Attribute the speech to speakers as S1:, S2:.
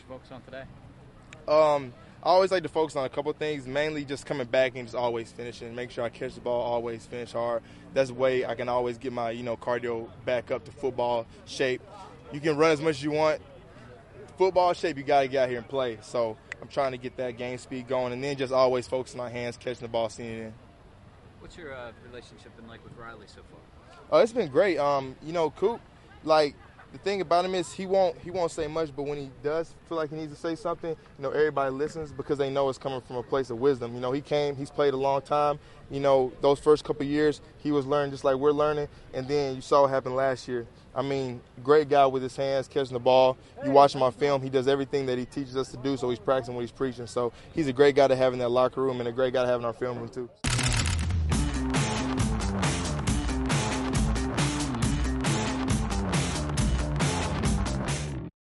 S1: you focus on today?
S2: I always like to focus on a couple of things, mainly just coming back and just always finishing. Make sure I catch the ball, always finish hard. That's the way I can always get my, cardio back up to football shape. You can run as much as you want. Football shape, you got to get out here and play. So I'm trying to get that game speed going, and then just always focusing on hands, catching the ball, seeing it in.
S1: What's your relationship been like with Riley so far?
S2: Oh, it's been great. Coop, the thing about him is he won't say much, but when he does feel like he needs to say something, everybody listens because they know it's coming from a place of wisdom. He's played a long time. Those first couple of years, he was learning just like we're learning, and then you saw what happened last year. Great guy with his hands, catching the ball. You watch him on film, he does everything that he teaches us to do, so he's practicing what he's preaching. So he's a great guy to have in that locker room and a great guy to have in our film room too.